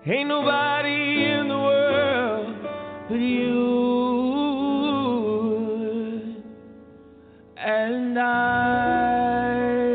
Ain't nobody in the world but you and I.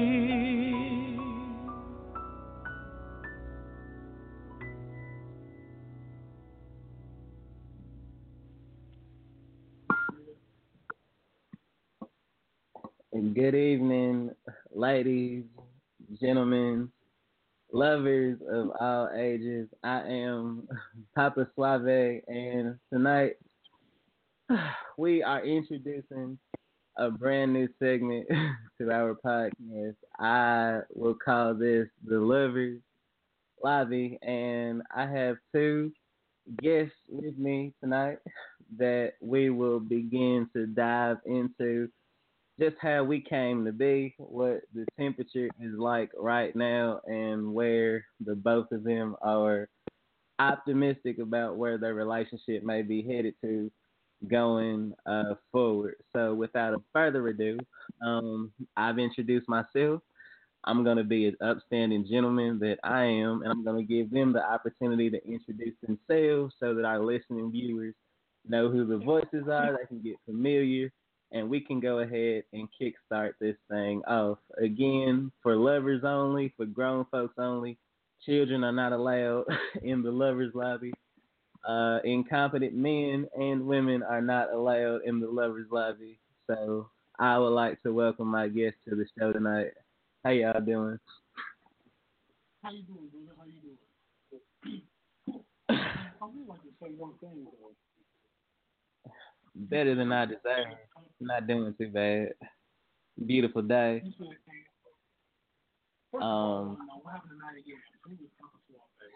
Good evening, ladies, gentlemen, lovers of all ages. I am Papa Suave, and tonight we are introducing a brand new segment to our podcast. I will call this The Lovers Lobby, and I have two guests with me tonight that we will begin to dive into just how we came to be, what the temperature is like right now, and where the both of them are optimistic about where their relationship may be headed to going forward. So, without a further ado, I've introduced myself. I'm going to be an upstanding gentleman that I am, and I'm going to give them the opportunity to introduce themselves so that our listening viewers know who the voices are. They can get familiar, and we can go ahead and kickstart this thing off. Again, for lovers only, for grown folks only, children are not allowed in the lovers lobby. Incompetent men and women are not allowed in the lovers lobby. So I would like to welcome my guest to the show tonight. How y'all doing? How you doing, brother? How you doing? I would like to say one thing, though. Better than I deserve. Not doing too bad. Beautiful day. First of all, what happened tonight again? Who was Papa Suave?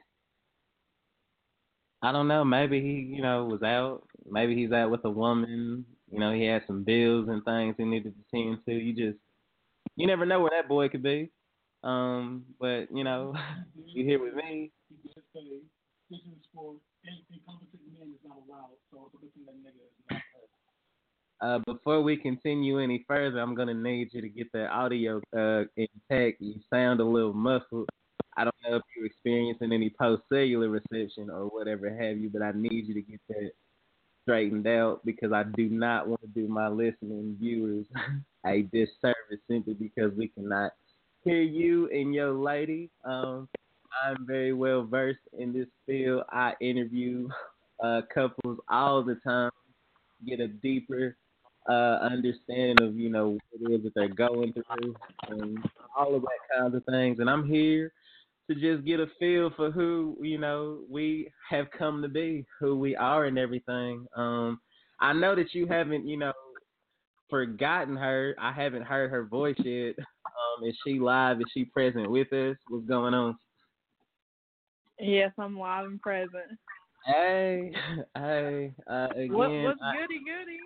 I don't know. Maybe he, was out. Maybe he's out with a woman. He had some bills and things he needed to tend to. You never know where that boy could be. But you here with me. He did say this is for incompetent men is not allowed. So it's a good thing that nigga is not. Before we continue any further, I'm gonna need you to get the audio intact. You sound a little muffled. I don't know if you're experiencing any post-cellular reception or whatever have you, but I need you to get that straightened out because I do not want to do my listening viewers a disservice simply because we cannot hear you and your lady. I'm very well versed in this field. I interview couples all the time, get a deeper understanding of what it is that they're going through and all of that kinds of things. And I'm here to just get a feel for who we have come to be, who we are, and everything. I know that you haven't forgotten her. I haven't heard her voice yet. Is she live? Is she present with us? What's going on? Yes, I'm live and present. Hey, again. What's goody?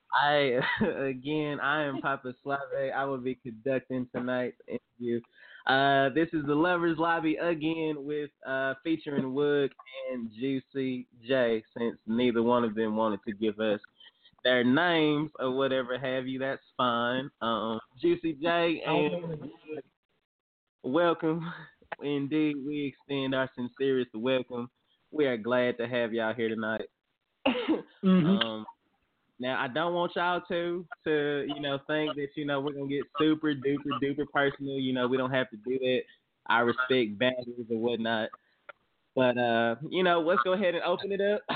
I am Papa Suave. I will be conducting tonight's interview. This is the Lovers Lobby again with featuring Wood and Juicy J. Since neither one of them wanted to give us their names or whatever have you, that's fine. Juicy J and Wood, welcome. Indeed, we extend our sincerest welcome. We are glad to have y'all here tonight. Mm-hmm. Now, I don't want y'all to think that, we're going to get super duper personal. We don't have to do that. I respect boundaries and whatnot. But, let's go ahead and open it up.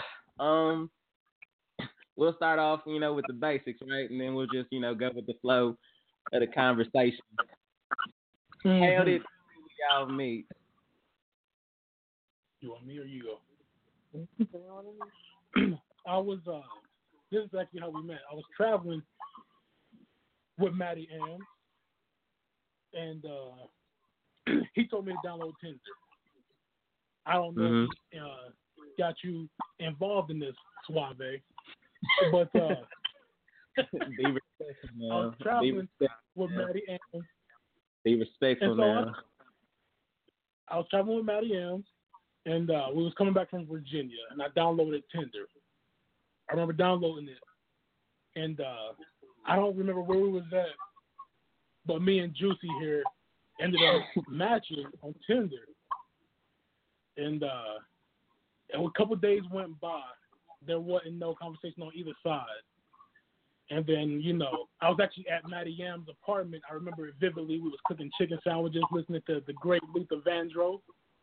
We'll start off, with the basics, right? And then we'll just, go with the flow of the conversation. Mm-hmm. How did y'all meet? You want me or you go? I was, this is actually how we met. I was traveling with Matty Ams, and he told me to download Tinder. I don't know if he got you involved in this, Suave, but Be respectful now. I was traveling with Matty Ams. Be respectful now. I was traveling with Matty Ams, and we was coming back from Virginia, and I downloaded Tinder. I remember downloading it, and I don't remember where we was at, but me and Juicy here ended up matching on Tinder. and a couple of days went by. There wasn't no conversation on either side. And then, I was actually at Matty Yam's apartment. I remember it vividly. We was cooking chicken sandwiches, listening to the great Luther Vandross.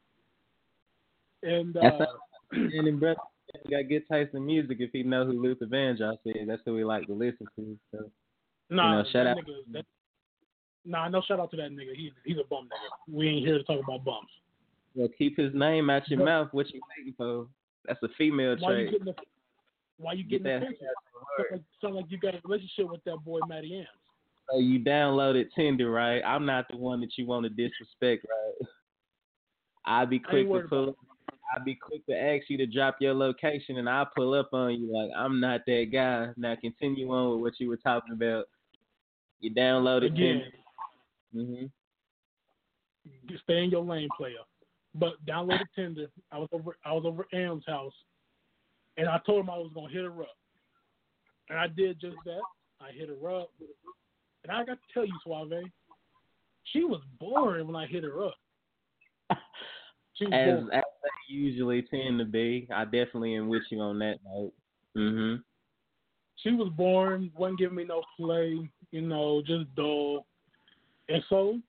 And and brother, you got good taste in music if he know who Luther Vandross is. That's who we like to listen to. So, shout out. No shout out to that nigga. He's a bum nigga. We ain't here to talk about bums. Well, keep his name out your mouth. What you waiting for? That's a female trait. Why you getting attention? Sound like you got a relationship with that boy Matty Yams. So you downloaded Tinder, right? I'm not the one that you want to disrespect, right? I'd be quick to ask you to drop your location, and I'll pull up on you like I'm not that guy. Now continue on with what you were talking about. You downloaded Tinder. Mm-hmm. You stay in your lane, player. But downloaded Tinder. I was over at Am's house, and I told him I was gonna hit her up, and I did just that. I hit her up, and I got to tell you, Suave, she was boring when I hit her up. As they usually tend to be. I definitely am with you on that note. Mm-hmm. She was boring, wasn't giving me no play, just dull. And so,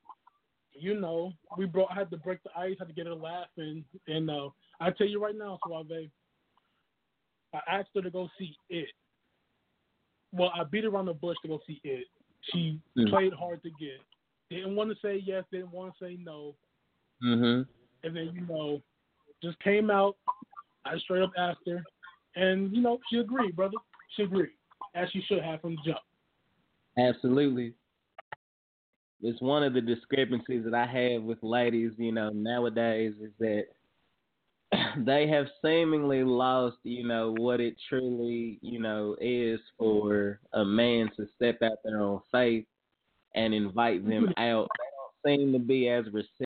I had to break the ice, had to get her laughing. And I tell you right now, Suave, I asked her to go see It. Well, I beat around the bush to go see It. She played hard to get. Didn't want to say yes, didn't want to say no. Mm-hmm. And then, just came out. I straight up asked her. And, she agreed, brother. She agreed. As she should have from the jump. Absolutely. It's one of the discrepancies that I have with ladies, nowadays is that they have seemingly lost, what it truly, is for a man to step out there on faith and invite them out. They don't seem to be as receptive.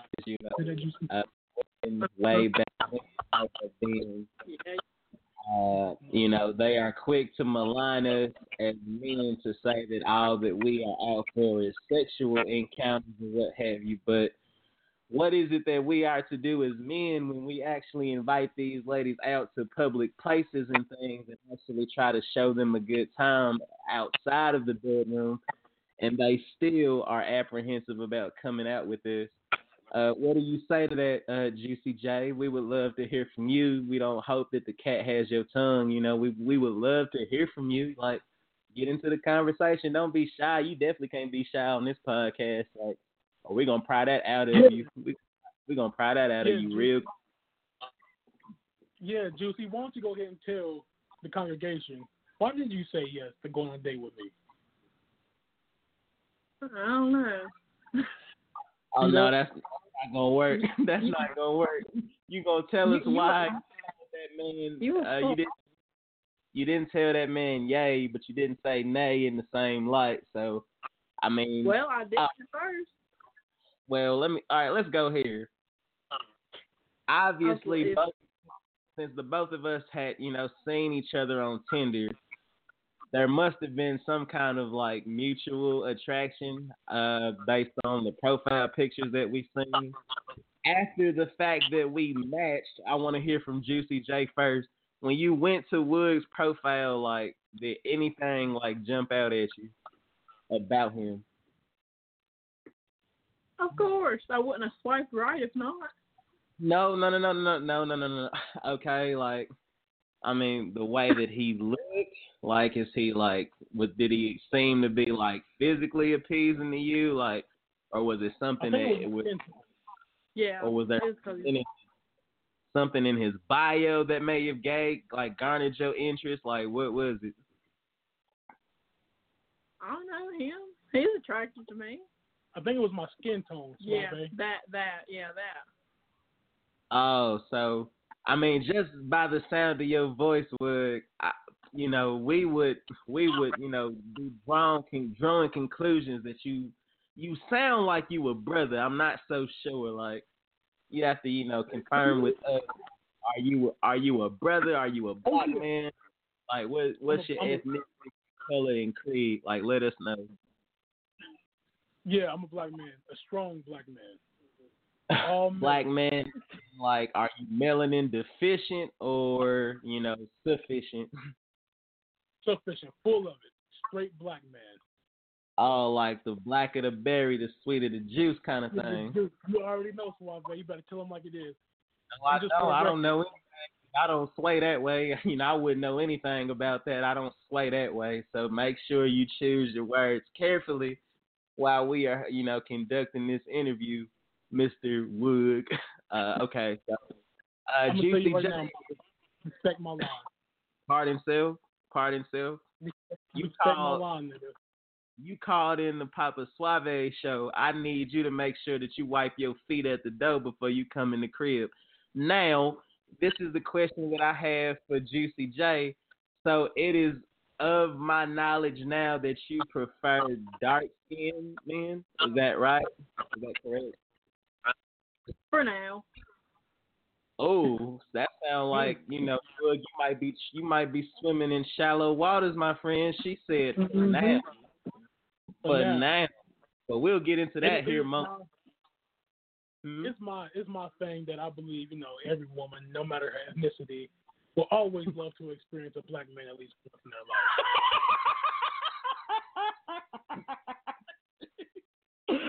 Way back then, they are quick to malign us as men to say that all that we are out for is sexual encounters and what have you. But what is it that we are to do as men when we actually invite these ladies out to public places and things and actually try to show them a good time outside of the bedroom, and they still are apprehensive about coming out with us? What do you say to that, Juicy J? We would love to hear from you. We don't hope that the cat has your tongue. We would love to hear from you. Like, get into the conversation. Don't be shy. You definitely can't be shy on this podcast. Like, we're going to pry that out of you. We're going to pry that out of you real quick. Yeah, Juicy, why don't you go ahead and tell the congregation, why did you say yes to going on a date with me? I don't know. Oh, no, that's not going to work. That's not going to work. You going to tell us why that man, you didn't tell that man yay, but you didn't say nay in the same light. So, I mean. Well, I did first. Well, let's go here. Obviously, since the both of us had, seen each other on Tinder, there must have been some kind of like mutual attraction based on the profile pictures that we've seen. After the fact that we matched, I want to hear from Juicy J first. When you went to Wood's profile, like, did anything like jump out at you about him? Of course, I wouldn't have swiped right if not. No. Okay, like, I mean, the way that he looked, like, is he like, did he seem to be like physically appeasing to you, like, or was it something or was there something in his bio that may have garnered your interest? Like, what was it? I don't know him. He's attracted to me. I think it was my skin tone. Yeah, that. Oh, so I mean, just by the sound of your voice, we would, be drawing conclusions that you sound like you a brother. I'm not so sure. Like, you have to, confirm with us. Are you a brother? Are you a black man? Like, what's your ethnic color and creed? Like, let us know. Yeah, I'm a black man, a strong black man. Black man, like, are you melanin deficient or, sufficient? Sufficient, full of it. Straight black man. Oh, like the blacker the berry, the sweeter the juice kind of thing. You already know, Suave. You better tell him like it is. No, I don't. I don't know anything. I don't sway that way. I wouldn't know anything about that. I don't sway that way. So make sure you choose your words carefully while we are, conducting this interview, Mr. Wood. Okay. So, I'm gonna tell you right J. now, respect my line. Pardon self. Respect my line, nigga. You called in the Papa Suave show. I need you to make sure that you wipe your feet at the door before you come in the crib. Now, this is the question that I have for Juicy J. So it is of my knowledge now that you prefer dark-skinned men. Is that right? Is that correct? For now. Oh, that sounds like you might be swimming in shallow waters, my friend. She said now. But now, but we'll get into that here, Monk. It's my thing that I believe, every woman, no matter her ethnicity, will always love to experience a black man at least once in their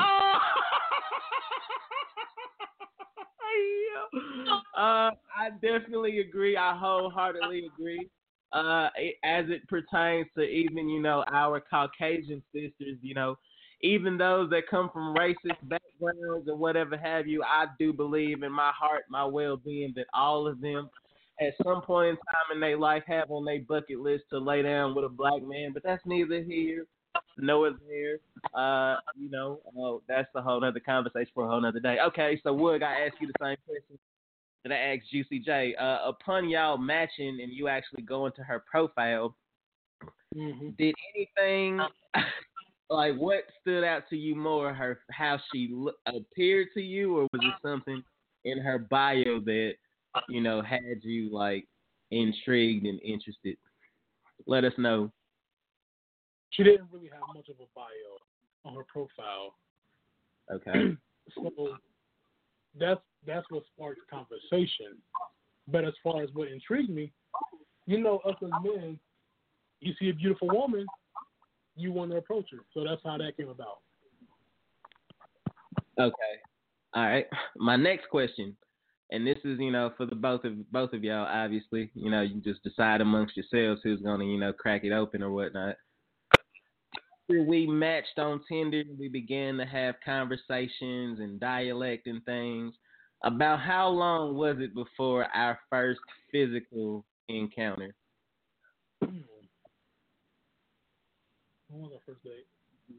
life. I definitely agree. I wholeheartedly agree. As it pertains to even, our Caucasian sisters, even those that come from racist backgrounds and whatever have you, I do believe in my heart, my well-being, that all of them at some point in time in their life have on their bucket list to lay down with a black man, but that's neither here nor there. That's a whole other conversation for a whole other day. Okay, so Wood, I ask you the same question that I asked Juicy J. Upon y'all matching and you actually go into her profile, did anything like what stood out to you more? How she appeared to you, or was it something in her bio that had you like intrigued and interested? Let us know. She didn't really have much of a bio on her profile. Okay. So that's what sparked conversation. But as far as what intrigued me, us as men, you see a beautiful woman, you want to approach her. So that's how that came about. Okay. All right. My next question, and this is, for the both of y'all, obviously, you just decide amongst yourselves who's going to, crack it open or whatnot. After we matched on Tinder, we began to have conversations and dialect and things. About how long was it before our first physical encounter? When was our first date?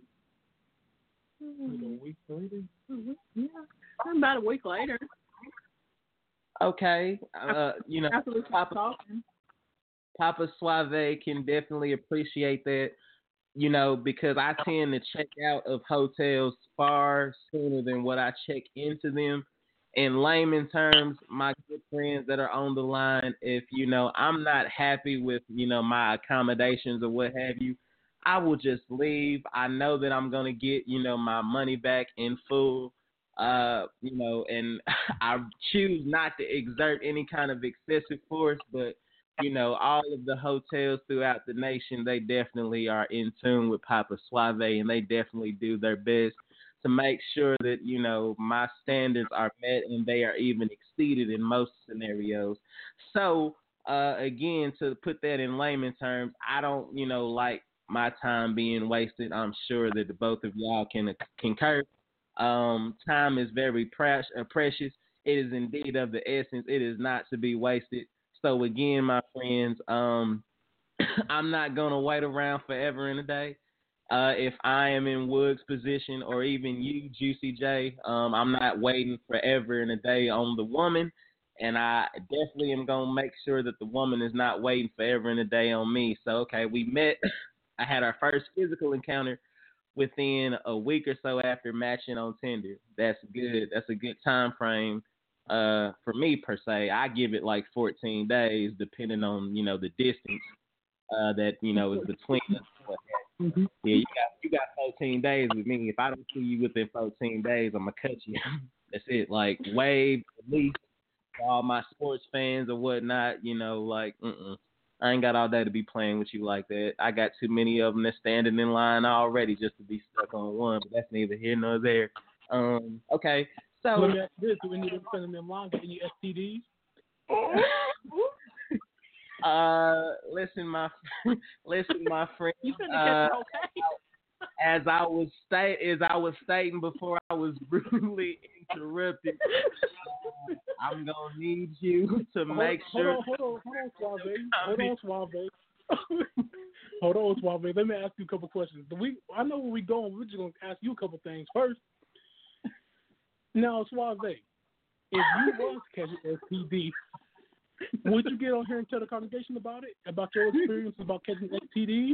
A week later? Yeah, about a week later. Okay. After we stopped talking. Papa Suave can definitely appreciate that, because I tend to check out of hotels far sooner than what I check into them. In layman terms, my good friends that are on the line, if, I'm not happy with, my accommodations or what have you, I will just leave. I know that I'm going to get, my money back in full, and I choose not to exert any kind of excessive force, but, all of the hotels throughout the nation, they definitely are in tune with Papa Suave, and they definitely do their best to make sure that, my standards are met and they are even exceeded in most scenarios. So, again, to put that in layman terms, I don't, like my time being wasted. I'm sure that the both of y'all can concur. Time is very precious. It is indeed of the essence. It is not to be wasted. So, again, my friends, I'm not going to wait around forever and a day. If I am in Wood's position, or even you, Juicy J, I'm not waiting forever and a day on the woman, and I definitely am going to make sure that the woman is not waiting forever and a day on me. So, okay, we met. I had our first physical encounter within a week or so after matching on Tinder. That's good. That's a good time frame for me, per se. I give it like 14 days, depending on, the distance that, is between us. Mm-hmm. Yeah, you got 14 days with me. If I don't see you within 14 days, I'm gonna cut you. That's it. Like wave, least. For all my sports fans or whatnot, like, I ain't got all day to be playing with you like that. I got too many of them that's standing in line already just to be stuck on one, but that's neither here nor there. Okay, so let me ask you this: do any of them standing in line get any STDs? Listen, my friend. You finna catch it okay? As I was stating before I was brutally interrupted, I'm gonna need you to make sure. Hold on, Suave. Hold on, Suave. Let me ask you a couple questions. I know where we're going. We're just gonna ask you a couple things first. Now, Suave, if you was catching STD, would you get on here and tell the congregation about it? About your experience about catching STDs?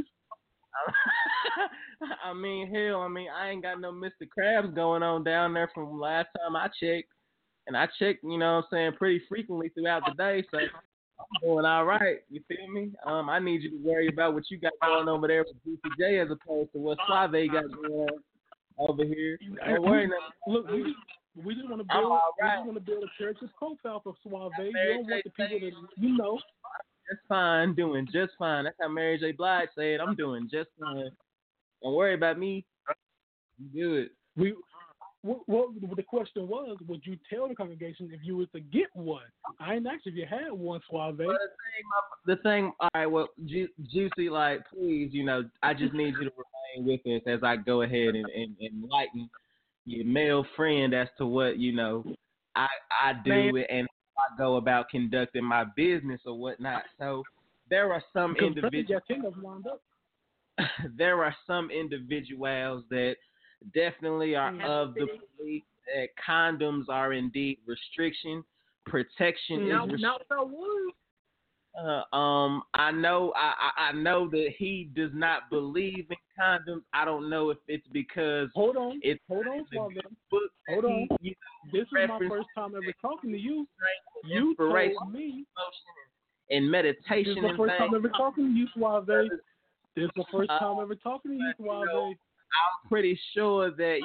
I mean, I ain't got no Mr. Krabs going on down there from last time I checked. And I check, pretty frequently throughout the day, so I'm doing all right. You feel me? I need you to worry about what you got going over there with Juicy J as opposed to what Suave got going on over here. Don't worry. Look, we just want to build. Right. We just want to build a character profile for Suave. You don't want the people that Just fine, doing just fine. That's how Mary J. Blige said. I'm doing just fine. Don't worry about me. I'm good. Well, the question was, would you tell the congregation if you was to get one? I ain't asked if you had one, Suave. Well, the thing, all right, well, Juicy, like, please, I just need you to remain with us as I go ahead and enlighten your male friend as to what, I do and how I go about conducting my business or whatnot. So there are some individuals. There are some individuals that definitely are of the belief that condoms are indeed restriction. Protection is restriction. No, so I know that he does not believe in condoms. I don't know if it's because hold on, Suave. Hold on. This is my first time ever talking to you. You told me and meditation. This is the first time ever talking to you, Suave. This is the first time ever talking to you, Suave. I'm pretty sure that,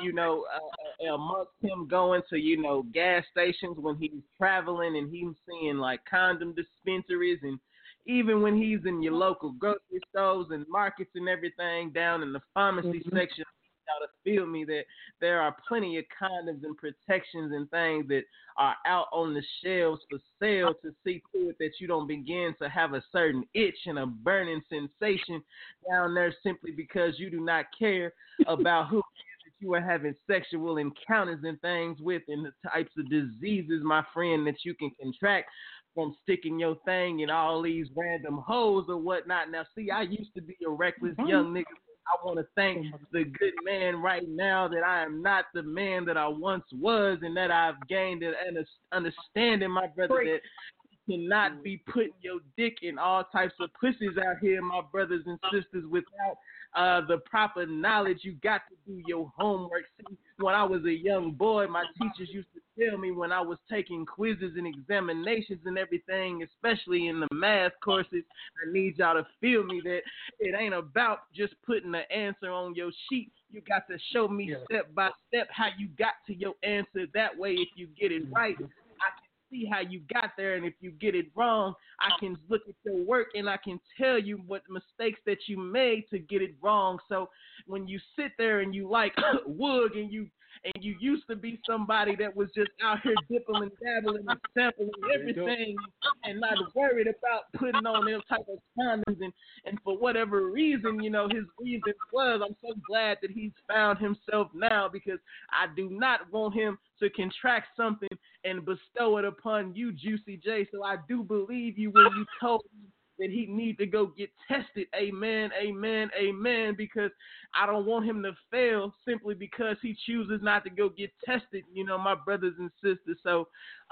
amongst him going to, gas stations when he's traveling and he's seeing like condom dispensaries, and even when he's in your local grocery stores and markets and everything down in the pharmacy section, to feel me that there are plenty of condoms and protections and things that are out on the shelves for sale to see to it that you don't begin to have a certain itch and a burning sensation down there simply because you do not care about who that you are having sexual encounters and things with and the types of diseases, my friend, that you can contract from sticking your thing in all these random holes or whatnot. Now, see, I used to be a reckless young nigga. I want to thank the good man right now that I am not the man that I once was, and that I've gained an understanding, my brother, that you cannot be putting your dick in all types of pussies out here, my brothers and sisters, without the proper knowledge. You got to do your homework. See, when I was a young boy, my teachers used to tell me when I was taking quizzes and examinations and everything, especially in the math courses, I need y'all to feel me that it ain't about just putting the answer on your sheet. You got to show me step by step how you got to your answer. That way, if you get it right, I can see how you got there, and if you get it wrong, I can look at your work and I can tell you what mistakes that you made to get it wrong. So when you sit there and you like Woog and you used to be somebody that was just out here dipping and dabbling and sampling everything and not worried about putting on them type of condoms, and for whatever reason, his reason was, I'm so glad that he's found himself now, because I do not want him to contract something and bestow it upon you, Juicy J. So I do believe you when you told me that he need to go get tested. Amen, amen, amen, because I don't want him to fail simply because he chooses not to go get tested, my brothers and sisters. So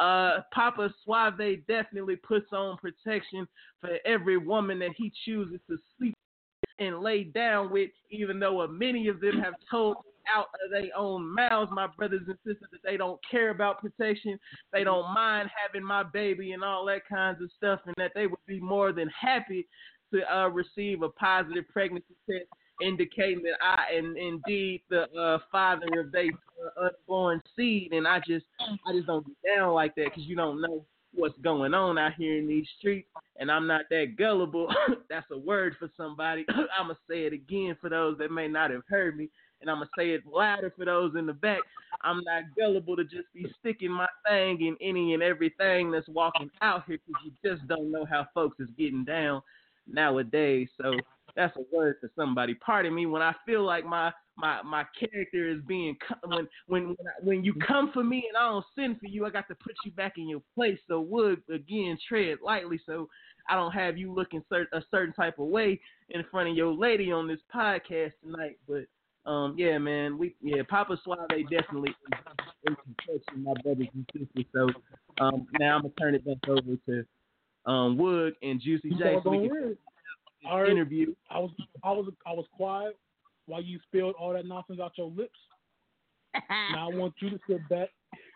Papa Suave definitely puts on protection for every woman that he chooses to sleep and lay down with, even though many of them have told me out of their own mouths, my brothers and sisters, that they don't care about protection, they don't mind having my baby and all that kinds of stuff, and that they would be more than happy to receive a positive pregnancy test indicating that I am indeed the father of their unborn seed, and I just don't get down like that because you don't know what's going on out here in these streets, and I'm not that gullible. That's a word for somebody. I'm gonna say it again for those that may not have heard me, and I'm gonna say it louder for those in the back. I'm not gullible to just be sticking my thing in any and everything that's walking out here because you just don't know how folks is getting down nowadays. So that's a word for somebody. Pardon me when I feel like my character is being when you come for me and I don't send for you, I got to put you back in your place. So would again tread lightly so I don't have you looking a certain type of way in front of your lady on this podcast tonight. But yeah, man, Papa Suave definitely in construction, my brothers and sisters. So now I'm gonna turn it back over to Wood and Juicy J so we can interview. I was quiet while you spilled all that nonsense out your lips. Now I want you to sit back.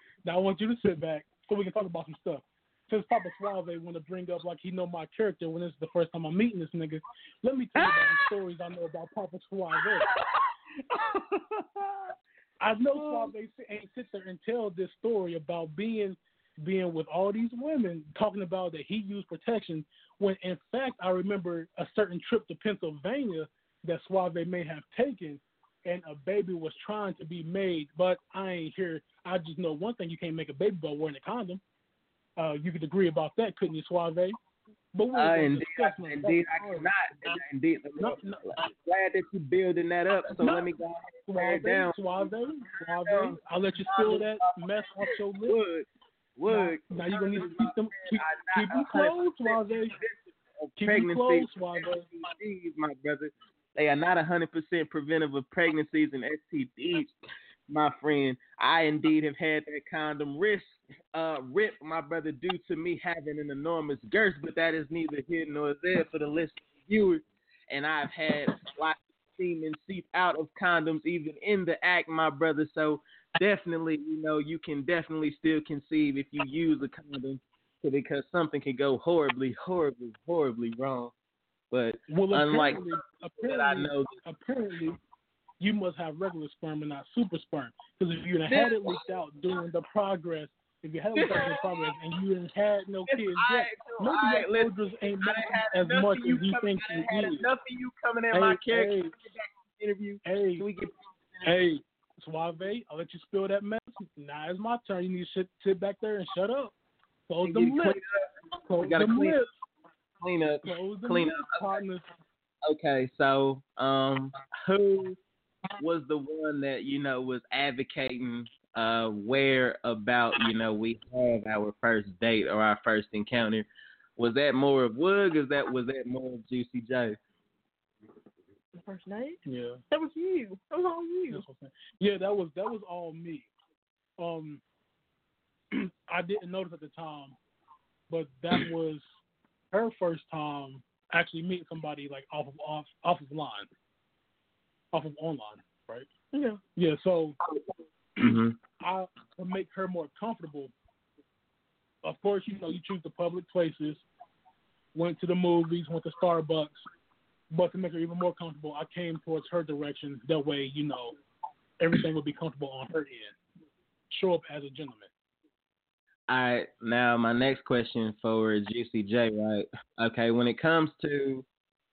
So we can talk about some stuff. Since Papa Suave want to bring up like he know my character when this is the first time I'm meeting this nigga, let me tell you about the stories I know about Papa Suave. I know Suave ain't sit there and tell this story about being with all these women, talking about that he used protection, when in fact I remember a certain trip to Pennsylvania that Suave may have taken, and a baby was trying to be made, but I ain't here. I just know one thing: you can't make a baby by wearing a condom. You could agree about that, couldn't you, Suave? But indeed, I cannot. Indeed, I'm glad that you're building that up. So let me go ahead and down. Suave, I'll let you spill that mess off your lips. Wood. Now you're gonna need to keep them closed, Suave. Keep them closed, Suave. My brother, they are not 100% preventive of pregnancies and STDs, my friend. I indeed have had that condom rip, my brother, due to me having an enormous girth, but that is neither here nor there for the listening viewers. And I've had lots of semen seep out of condoms even in the act, my brother. So definitely, you can definitely still conceive if you use a condom, because something can go horribly, horribly, horribly wrong. But unlike apparently, you must have regular sperm and not super sperm. Because if you had it leaked out during the progress, and you didn't had no kids yet, maybe your soldiers ain't as much as you think you need. Enough of you coming at my character interview. Hey, Suave, I'll let you spill that mess. Now it's my turn. You need to sit back there and shut up. Close them lips. Close them lips. Clean up. Partners. Okay, so who was the one that was advocating where about we have our first date or our first encounter? Was that more of Wood, or was that more of Juicy J? The first date? Yeah. That was you. That was all you. Yeah, that was all me. I didn't notice at the time, but that was her first time actually meeting somebody like off of online, right? Yeah. Yeah. So mm-hmm. I to make her more comfortable. Of course, you choose the public places. Went to the movies, went to Starbucks. But to make her even more comfortable, I came towards her direction. That way, everything would be comfortable on her end. Show up as a gentleman. All right. Now, my next question for Juicy J, right? Okay, when it comes to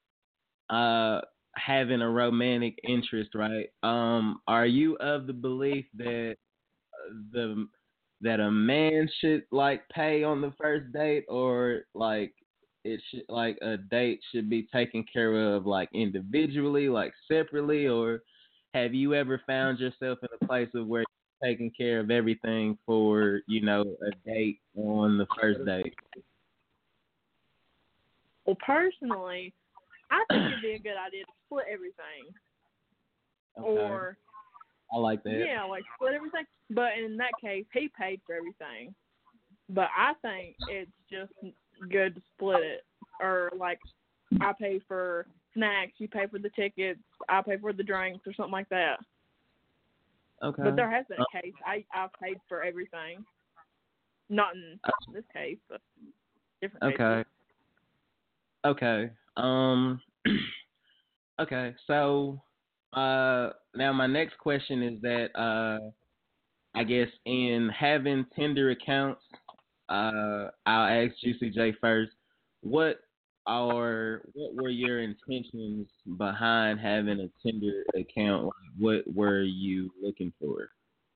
having a romantic interest, right? Are you of the belief that that a man should pay on the first date, or it should a date should be taken care of individually, separately, or have you ever found yourself in a place of where you're taking care of everything for a date on the first date? Well, personally, I think it'd be a good idea to split everything. Okay. Or I like that. Yeah, split everything. But in that case, he paid for everything. But I think it's just good to split it. Or, I pay for snacks, you pay for the tickets, I pay for the drinks, or something like that. Okay. But there has been a case. I've paid for everything. Not in this case, but different cases. Okay. Okay. So, now my next question is that, I guess in having Tinder accounts, I'll ask Juicy J first. What what were your intentions behind having a Tinder account? Like, what were you looking for?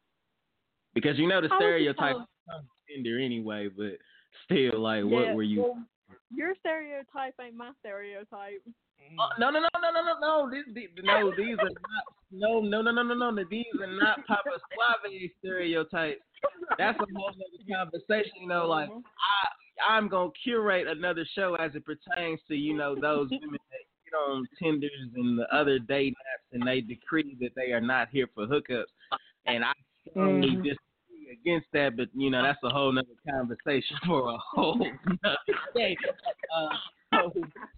Because you know the I was just stereotype trying of Tinder anyway, but still, like, what yeah, were you? well, your stereotype ain't my stereotype. No, no, no, no, no, no, no. No, these are not. No, no, no, no, no, no. These are not Papa Suave stereotypes. That's a whole other conversation. You know, like I'm gonna curate another show as it pertains to those women that get on Tinders and the other dating apps and they decree that they are not here for hookups, and I strongly disagree against that. But that's a whole nother conversation for a whole nother day. So,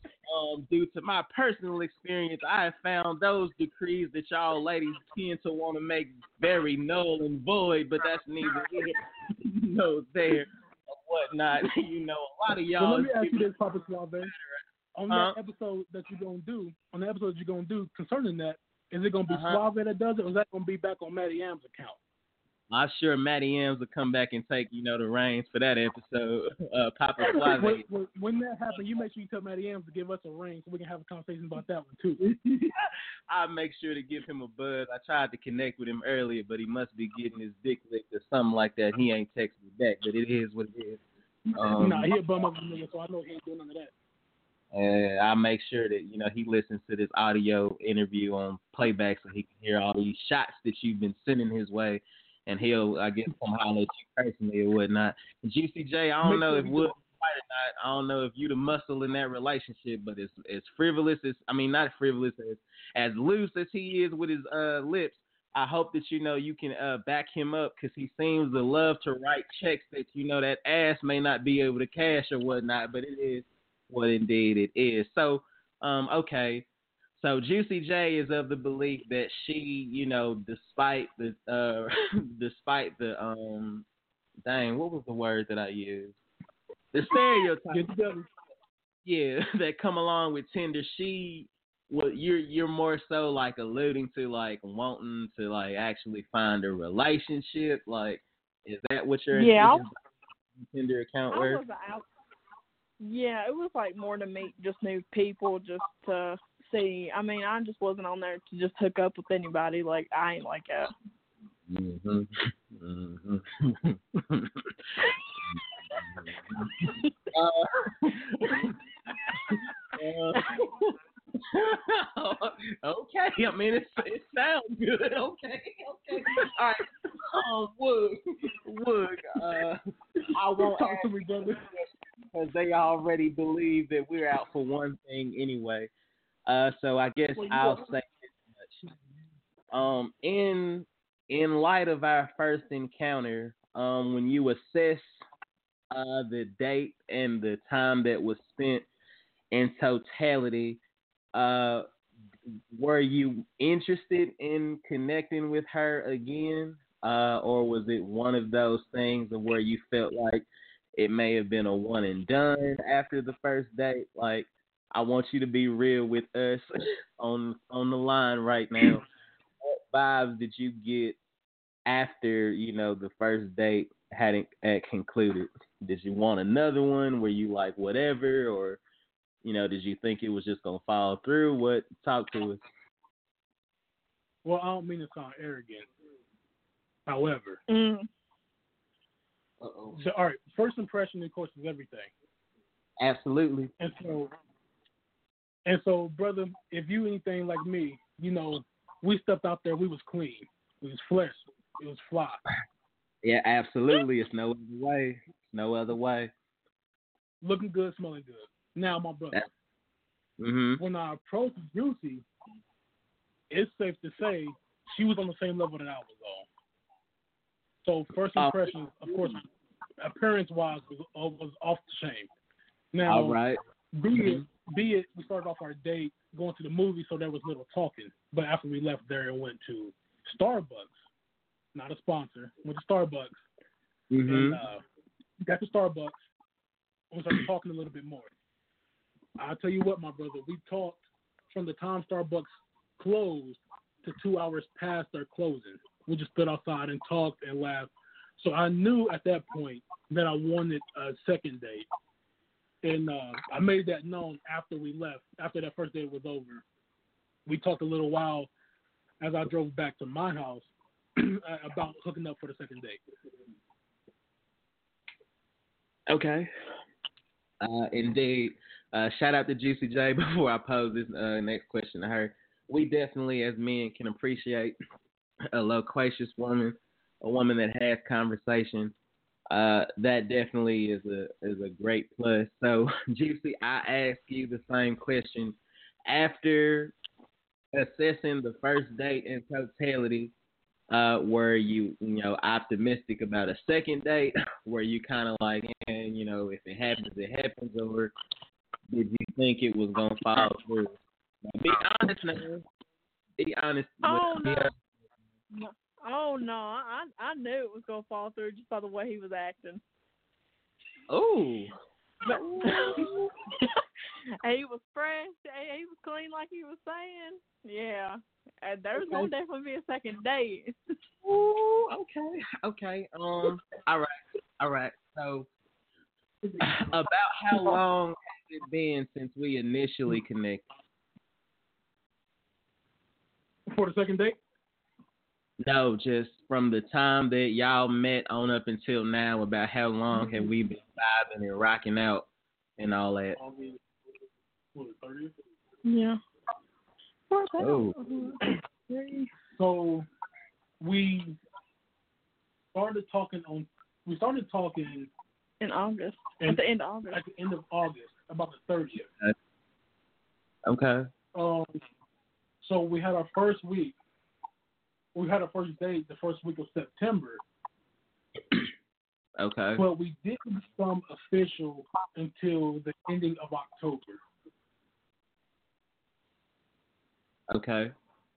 due to my personal experience, I have found those decrees that y'all ladies tend to want to make very null and void, but that's neither here nor there or whatnot. A lot of y'all. Well, let me ask you this, Papa Suave. On that episode that you're gonna do concerning that, is it gonna be Suave that does it, or is that gonna be back on Matty Am's account? I'm sure Matty M's will come back and take, the reins for that episode. Papa Suave. When that happens, you make sure you tell Matty M's to give us a ring so we can have a conversation about that one too. I'll make sure to give him a buzz. I tried to connect with him earlier, but he must be getting his dick licked or something like that. He ain't texted me back, but it is what it is. He a bum up nigga, so I know he ain't doing none of that. And I make sure that he listens to this audio interview on playback so he can hear all these shots that you've been sending his way. And he'll, I guess, come holler at you personally or whatnot. Juicy J, I don't know if we'll fight or not. I don't know if you the muscle in that relationship, but as frivolous not frivolous, as loose as he is with his lips, I hope that you can back him up because he seems to love to write checks that that ass may not be able to cash or whatnot, but it is what indeed it is. So, okay. So Juicy J is of the belief that she, despite the dang, what was the word that I used? The stereotype. Yeah, that come along with Tinder. You're more so like alluding to like wanting to like actually find a relationship. Like, is that what your Tinder account were? Yeah, it was like more to meet just new people, just to see. I mean, I just wasn't on there to just hook up with anybody. Like, I ain't like that. Okay, I mean it sounds good. Okay. All right. Wood. I won't talk to me, brother, because they already believe that we're out for one thing anyway. So I guess I'll say this much. In light of our first encounter, when you assess the date and the time that was spent in totality, were you interested in connecting with her again, or was it one of those things of where you felt like it may have been a one and done after the first date? Like, I want you to be real with us on the line right now. What vibes did you get after the first date had concluded? Did you want another one? Were you like whatever, or did you think it was just gonna fall through? What? Talk to us. Well, I don't mean to sound arrogant. However, so all right, first impression, of course, is everything. Absolutely. And so, brother, if you anything like me, we stepped out there, we was clean, it was fresh, it was fly. Yeah, absolutely. It's no other way. No other way. Looking good, smelling good. Now, my brother, when I approached Juicy, it's safe to say she was on the same level that I was on. So first impression, of course, appearance-wise, was off the chain. Now, all right. Be it, we started off our date going to the movie, so there was little talking. But after we left there and went to Starbucks, not a sponsor, went to Starbucks, and got to Starbucks, and we started talking a little bit more. I'll tell you what, my brother, we talked from the time Starbucks closed to 2 hours past their closing. We just stood outside and talked and laughed. So I knew at that point that I wanted a second date. And I made that known after we left, after that first date was over. We talked a little while as I drove back to my house about hooking up for the second date. Okay. Indeed. Shout out to Juicy J before I pose this next question to her. We definitely, as men, can appreciate a loquacious woman, a woman that has conversation. That definitely is a great plus. So, Juicy, I ask you the same question. After assessing the first date in totality, were you optimistic about a second date? Were you kind of like, and if it happens, it happens, or did you think it was gonna fall through? Now, be honest, man. Be honest. Oh no. Oh no, I knew it was gonna fall through just by the way he was acting. Oh. But and he was fresh. And he was clean, like he was saying. Yeah, and there's gonna definitely be a second date. Ooh, okay. All right. So, about how long has it been since we initially connected? For the second date? No, just from the time that y'all met on up until now. About how long have we been vibing and rocking out and all that? What, 30th? Yeah. Oh. So we started talking in August. At the end of August. At the end of August, about the 30th. Okay. So we had our first week. We had our first date the first week of September. Okay. But we didn't become official until the ending of October. Okay,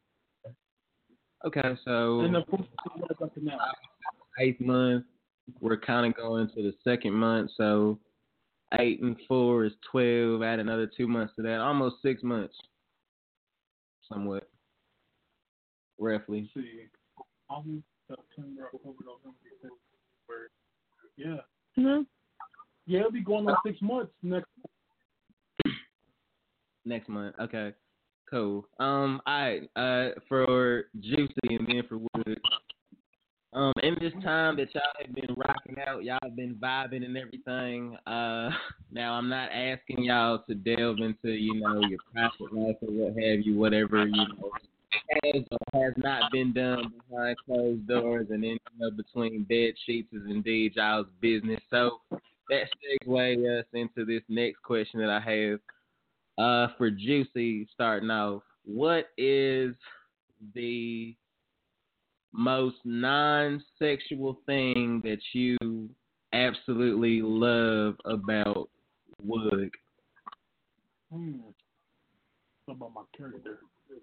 so and of course, up to now. 8th month, we're kind of going to the second month, so 8 and 4 is 12. Add another 2 months to that, almost 6 months, somewhat, roughly. Let's see, August, September, October, November, December. Yeah. Mm-hmm. Yeah, it'll be going on 6 months next month. Okay. Cool. All right. For Juicy and then for Wood. In this time that y'all have been rocking out, y'all have been vibing and everything. Now I'm not asking y'all to delve into, your private life or what have you, whatever has or has not been done behind closed doors and in between bed sheets is indeed y'all's business. So that segues us into this next question that I have. For Juicy, starting off, what is the most non-sexual thing that you absolutely love about Wood? About my character.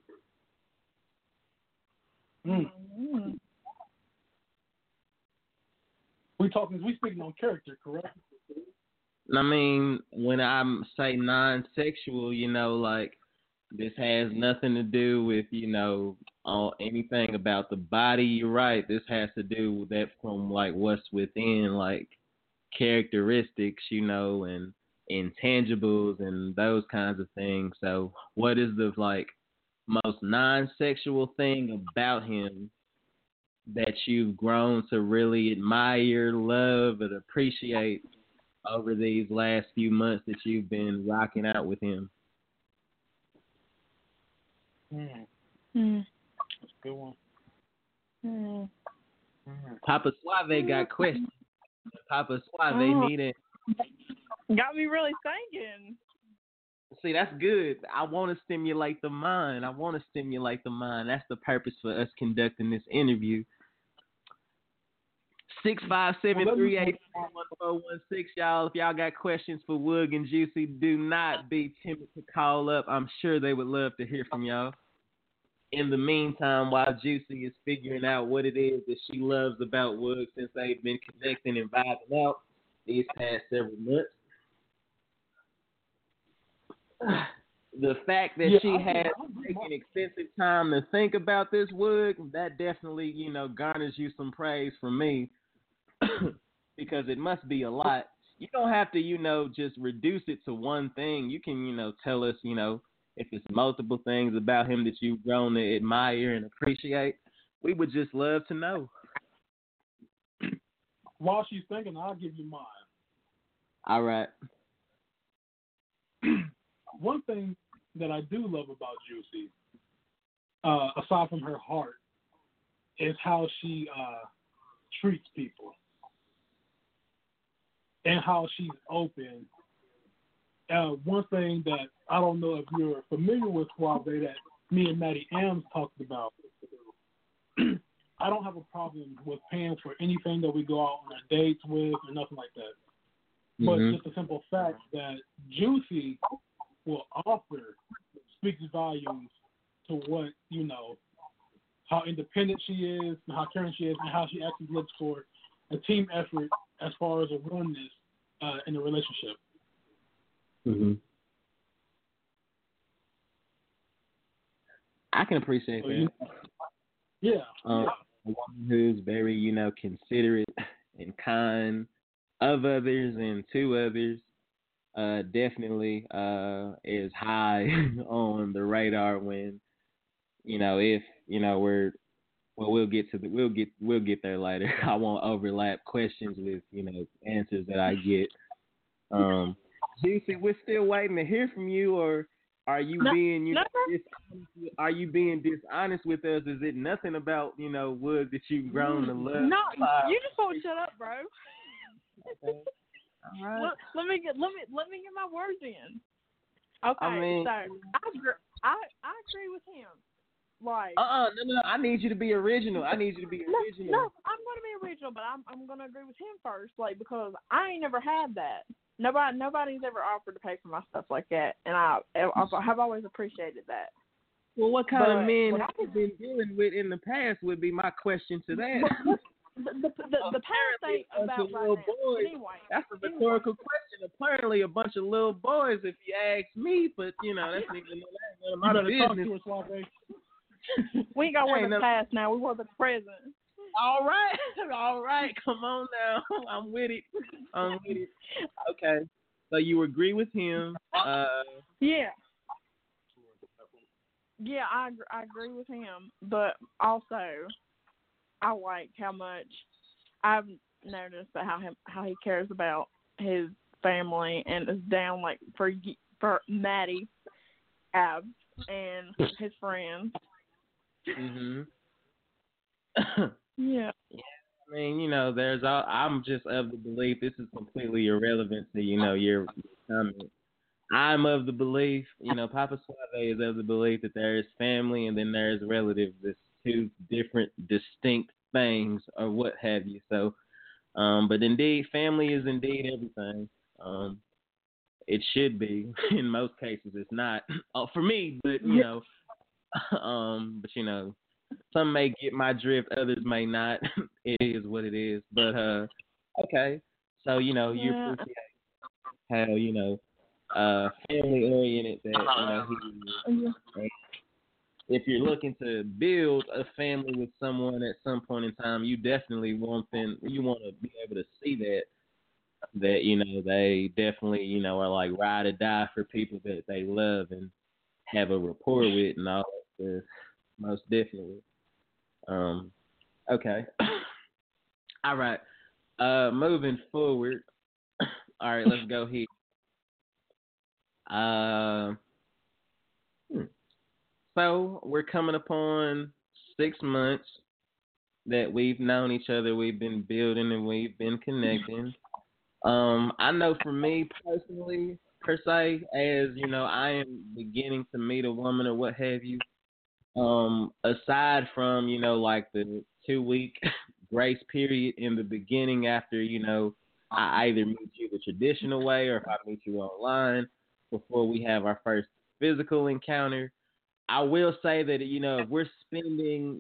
We speaking on character, correct? I mean, when I say non-sexual, like this has nothing to do with, anything about the body. You're right. This has to do with that from like what's within, like characteristics, and intangibles and those kinds of things. So, what is the like most non-sexual thing about him that you've grown to really admire, love, and appreciate over these last few months that you've been rocking out with him? That's a good one. Papa Suave got questions. Papa Suave needed. Got me really thinking. See, that's good. I want to stimulate the mind. That's the purpose for us conducting this interview. 657-384-1416, y'all. If y'all got questions for Wood and Juicy, do not be timid to call up. I'm sure they would love to hear from y'all. In the meantime, while Juicy is figuring out what it is that she loves about Wood since they've been connecting and vibing out these past several months, the fact that she had taken extensive time to think about this wood, that definitely, garners you some praise from me because it must be a lot. You don't have to, just reduce it to one thing. You can, tell us, if it's multiple things about him that you've grown to admire and appreciate. We would just love to know. While she's thinking, I'll give you mine. All right. One thing that I do love about Juicy, aside from her heart, is how she treats people and how she's open. One thing that I don't know if you're familiar with, Suave, that me and Maddie Ams talked about, I don't have a problem with paying for anything that we go out on our dates with or nothing like that. But just a simple fact that Juicy will offer speaks volumes to what, how independent she is, and how caring she is, and how she actually looks for a team effort as far as a oneness in a relationship. I can appreciate that. Yeah. A woman who's very, considerate and kind of others and to others, definitely is high on the radar when, if, we'll get there later. I won't overlap questions with, answers that I get. Juicy, we're still waiting to hear from you, or are you being, dishonest? Are you being dishonest with us? Is it nothing about, wood that you've grown to love? No, you just won't shut up, bro. Okay. All right. Let me get my words in. Okay, I mean, so I agree with him. Like, no, I need you to be original. No, I'm gonna be original, but I'm gonna agree with him first, like, because I ain't never had that. Nobody's ever offered to pay for my stuff like that, and I've always appreciated that. Well, what kind of men have you been dealing with in the past would be my question to that. The past ain't about right now. But anyway, that's a rhetorical question. Apparently, a bunch of little boys, if you ask me, but that's none of my business. We ain't got to worry about the past now. We worry about the present. All right. Come on now. I'm with it. Okay. So you agree with him? Yeah. Yeah, I agree with him, but also I like how much I've noticed that how he cares about his family and is down like for Maddie, Abs, and his friends. Yeah. I mean, I'm just of the belief, this is completely irrelevant to, your comment. I'm of the belief, Papa Suave is of the belief that there is family and then there is relatives. It's two different, distinct things or what have you. So, but indeed, family is indeed everything. It should be. In most cases, it's not. For me, but, some may get my drift, others may not. It is what it is. But okay. So, you appreciate how, family oriented that, he is. If you're looking to build a family with someone at some point in time, you definitely want to be able to see that they definitely, are like ride or die for people that they love and have a rapport with and all that stuff. Most definitely. Okay. All right. Moving forward. All right, let's go here. So we're coming upon 6 months that we've known each other. We've been building and we've been connecting. I know for me personally, per se, as I am beginning to meet a woman or what have you. Aside from like the 2-week grace period in the beginning after I either meet you the traditional way or if I meet you online before we have our first physical encounter. I will say that, if we're spending,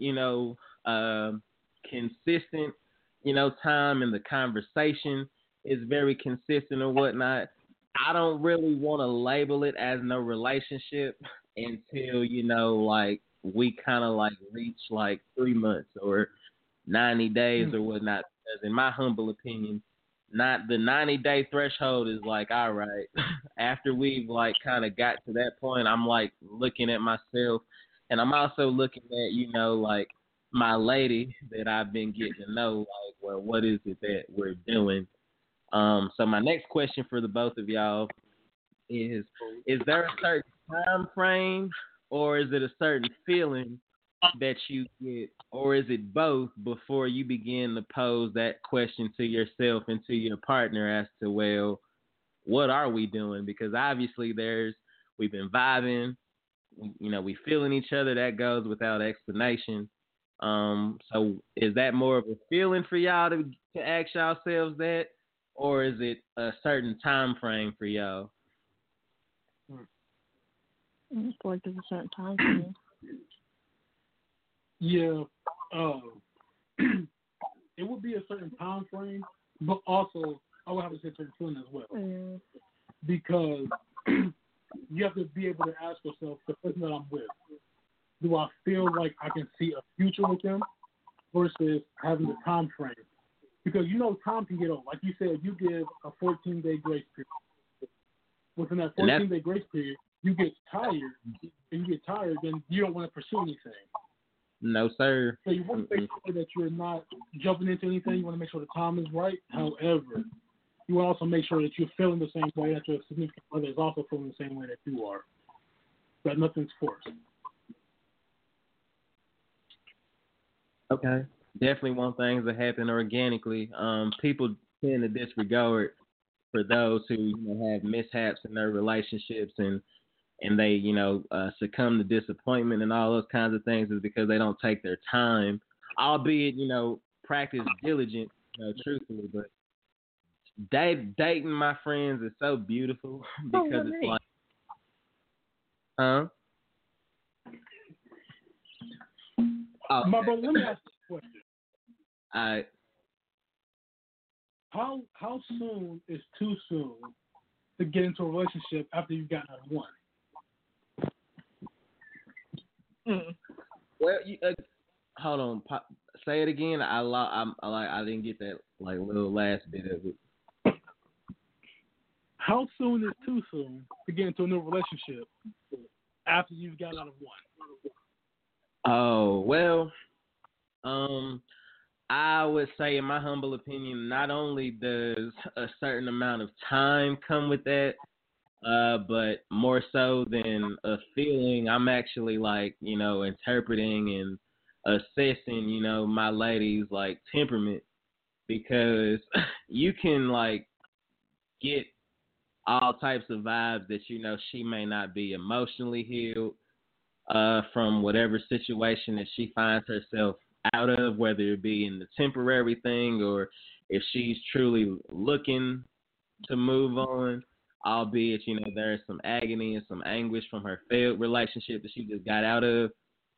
consistent, time and the conversation is very consistent or whatnot, I don't really want to label it as no relationship until like we kind of like reach like 3 months or 90 days or whatnot. Because in my humble opinion, not the 90-day threshold is like all right. After we've like kind of got to that point, I'm like looking at myself, and I'm also looking at like my lady that I've been getting to know. Like, well, what is it that we're doing? So my next question for the both of y'all is there a certain time frame or is it a certain feeling that you get, or is it both before you begin to pose that question to yourself and to your partner as to, well, what are we doing? Because obviously we've been vibing, we feeling each other. That goes without explanation. So is that more of a feeling for y'all to ask yourselves that, or is it a certain time frame for y'all? It's like there's a certain time frame. Yeah, it would be a certain time frame, but also I would have to say certain feeling as well, because you have to be able to ask yourself, the person that I'm with, do I feel like I can see a future with them versus having the time frame? Because time can get old. Like you said, you give a 14-day grace period. Within that 14-day grace period, you get tired, then you don't want to pursue anything. No, sir. So you want to make sure that you're not jumping into anything. You want to make sure the time is right. However, you want to also make sure that you're feeling the same way, that your significant other is also feeling the same way that you are. That nothing's forced. Okay. Definitely want things to happen organically. People tend to disregard for those who have mishaps in their relationships and they succumb to disappointment and all those kinds of things is because they don't take their time, albeit practice diligence, truthfully. But dating my friends is so beautiful because it's like, my brother, let me ask you a question. How soon is too soon to get into a relationship after you've gotten out of one? Well, hold on. Say it again. I didn't get that like little last bit of it. How soon is too soon to get into a new relationship after you've got out of one? Oh well, I would say, in my humble opinion, not only does a certain amount of time come with that, but more so than a feeling, I'm actually like, interpreting and assessing, my lady's like temperament, because you can like get all types of vibes that, she may not be emotionally healed from whatever situation that she finds herself out of, whether it be in the temporary thing or if she's truly looking to move on, albeit, there's some agony and some anguish from her failed relationship that she just got out of.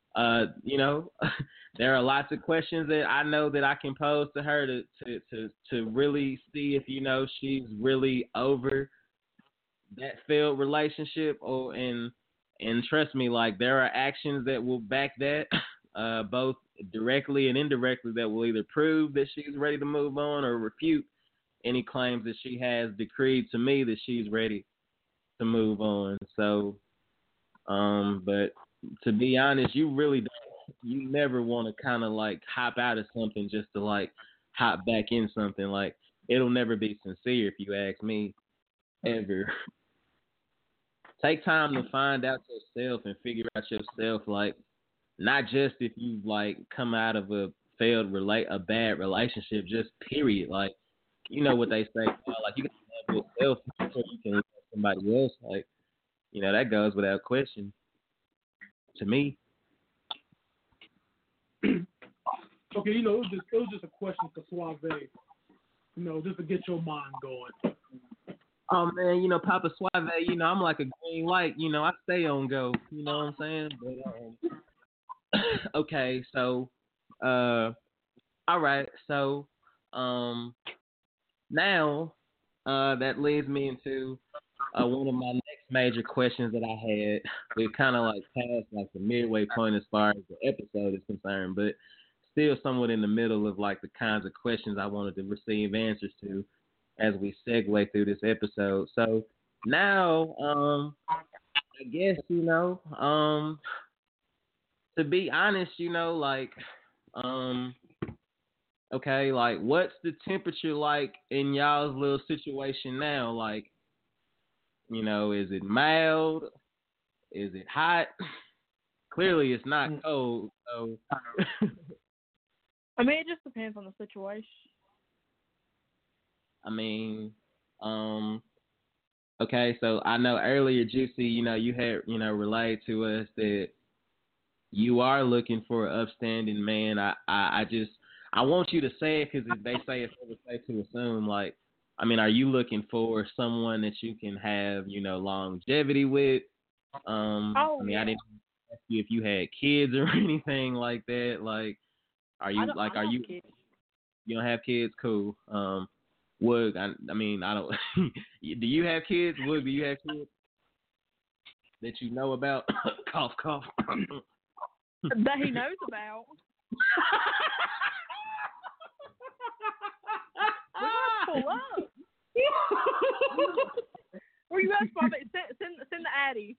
There are lots of questions that I know that I can pose to her to really see if, she's really over that failed relationship, and trust me, like there are actions that will back that, both directly and indirectly, that will either prove that she's ready to move on or refute any claims that she has decreed to me that she's ready to move on. So, but to be honest, you never want to kind of like hop out of something just to like hop back in something. Like it'll never be sincere if you ask me, ever. Take time to find out yourself and figure out yourself, like not just if you like come out of a bad relationship, just period. Like what they say, like you can love yourself before you can love somebody else. Like that goes without question to me. Okay, it was just a question for Suave, just to get your mind going. Oh man, Papa Suave, I'm like a green light, I stay on go, you know what I'm saying? But okay, so all right, so now that leads me into one of my next major questions that I had, we've kind of like passed like the midway point as far as the episode is concerned, but still somewhat in the middle of like the kinds of questions I wanted to receive answers to as we segue through this episode. So now, I guess, to be honest, like, okay, like, what's the temperature like in y'all's little situation now? Like, is it mild? Is it hot? Clearly, it's not cold. So, I mean, it just depends on the situation. I mean, okay, so I know earlier, Juicy, you had, relayed to us that you are looking for an upstanding man. I want you to say it because they say it's safe to assume. Like, I mean, are you looking for someone that you can have, longevity with? I mean, yeah. I didn't ask you if you had kids or anything like that. Like, are you kids. You don't have kids? Cool. Wood, I mean, I don't. Do you have kids? Wood, do you have kids that you know about? Cough, cough. That he knows about. Pull up. Where you at, Bobby? Send the Addy.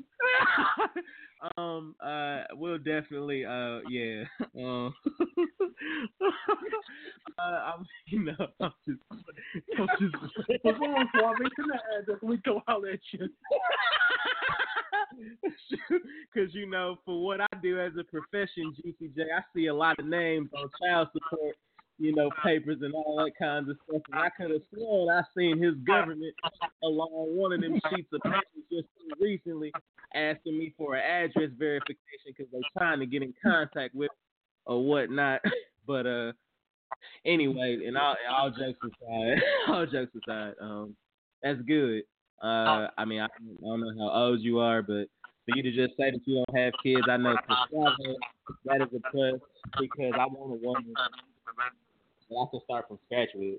We'll definitely, yeah. I'm just. What's wrong, Bobby? Send the address. We go out at you. Because, for what I do as a profession, GCJ, I see a lot of names on child support, papers and all that kinds of stuff. And I could have sworn I seen his government along one of them sheets of paper just recently asking me for an address verification because they're trying to get in contact with or whatnot. But anyway, and all jokes aside, that's good. I mean, I don't know how old you are, but for you to just say that you don't have kids, I know for that is a plus because I want a woman that I can start from scratch with.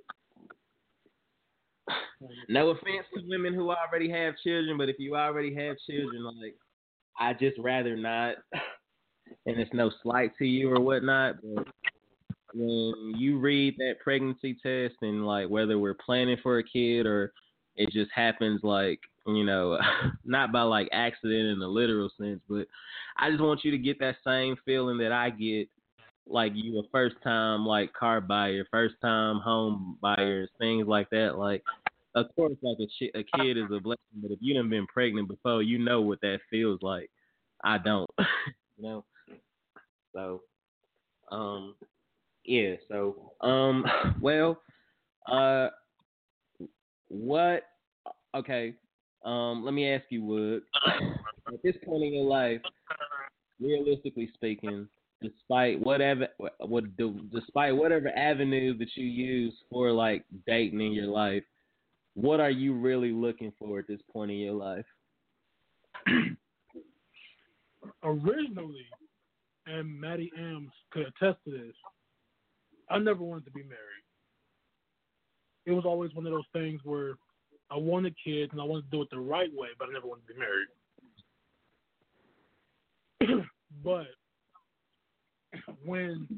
No offense to women who already have children, but if you already have children, like, I just rather not, and it's no slight to you or whatnot, but when you read that pregnancy test and, like, whether we're planning for a kid or it just happens, like, not by, like, accident in the literal sense, but I just want you to get that same feeling that I get, like, you a first-time, like, car buyer, first-time home buyers, things like that. Like, of course, like, a kid is a blessing, but if you done been pregnant before, you know what that feels like. I don't, So, yeah, so, well, okay, let me ask you, Wood, at this point in your life, realistically speaking, despite whatever avenue that you use for, like, dating in your life, what are you really looking for at this point in your life? Originally, and Maddie Ames could attest to this, I never wanted to be married. It was always one of those things where I wanted kids and I wanted to do it the right way, but I never wanted to be married. But when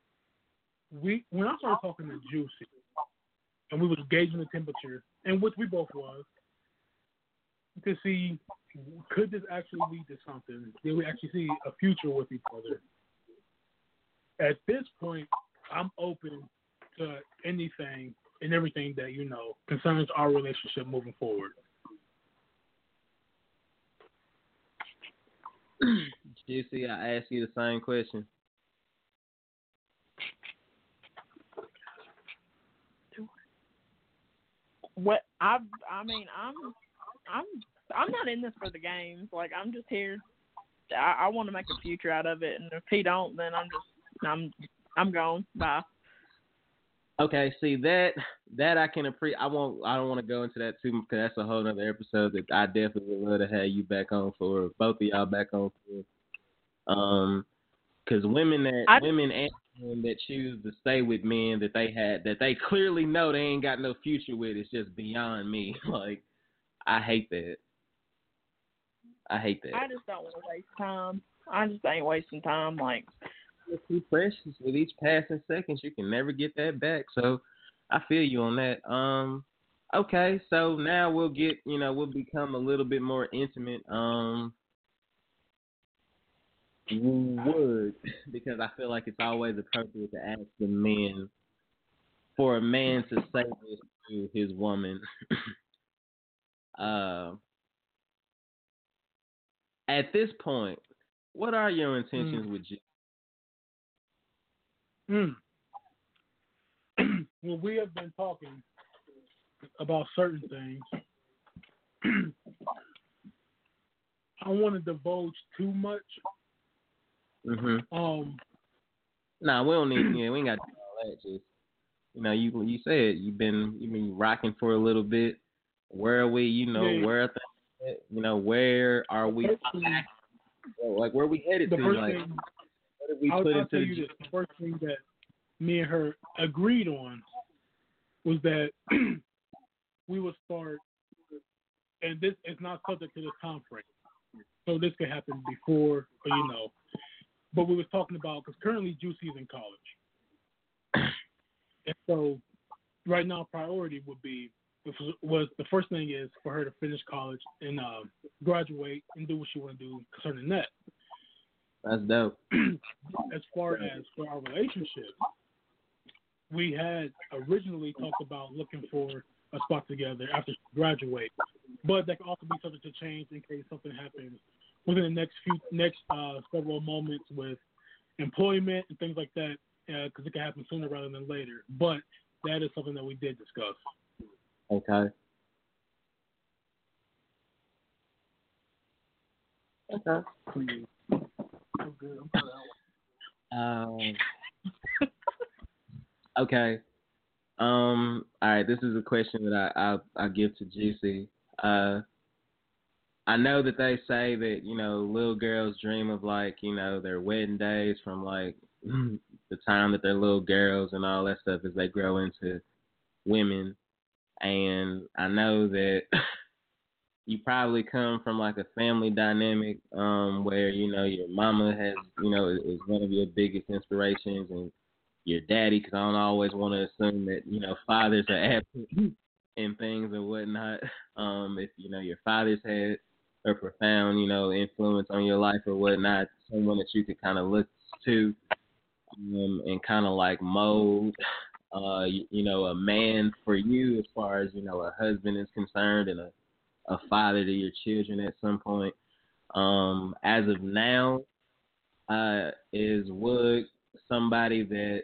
I started talking to Juicy and we was gauging the temperature, and which we both was, to see could this actually lead to something? Did we actually see a future with each other? At this point, I'm open to anything and everything that concerns our relationship moving forward. Juicy, I asked you the same question. What I mean, I'm not in this for the games. Like, I'm just here. I want to make a future out of it, and if he don't, then I'm gone. Bye. Okay, see that I can appreciate. I don't want to go into that too because that's a whole other episode that I definitely would love to have you back on for, both of y'all back on for. Because women and men that choose to stay with men that they clearly know they ain't got no future with, it's just beyond me. Like, I hate that. I hate that. I just don't want to waste time. I just ain't wasting time. Like, It's too precious. With each passing seconds, you can never get that back. So I feel you on that. Okay, so now we'll become a little bit more intimate. Would because I feel like it's always appropriate to ask the men for a man to say this to his woman. At this point, what are your intentions with you? Well, we have been talking about certain things. I don't want to divulge too much. Nah, we don't need. We ain't got to do all that. Just you said you've been rocking for a little bit. Where are we? Where are things at? Where are we? Like where are we headed to? Like what did we put into the? The first thing that me and her agreed on was that we would start, and this is not subject to this time frame, so this could happen before or But we was talking about, because currently Juicy's in college. And so right now priority would be, the first thing is for her to finish college and graduate and do what she want to do concerning that. That's dope. As far as for our relationship, we had originally talked about looking for a spot together after she graduates, but that can also be subject to change in case something happens within the next several moments with employment and things like that, because it can happen sooner rather than later. But that is something that we did discuss. Okay. Okay. All right. This is a question that I give to Juicy. I know that they say that little girls dream of their wedding days from the time that they're little girls and all that stuff as they grow into women. And I know that you probably come from a family dynamic where your mama has is one of your biggest inspirations, and your daddy, because I don't always want to assume that fathers are absent in things and whatnot. If your father's had a profound influence on your life or whatnot, someone that you could kind of look to and kind of mold a man for you as far as a husband is concerned, and a father to your children at some point. As of now, is Wood somebody that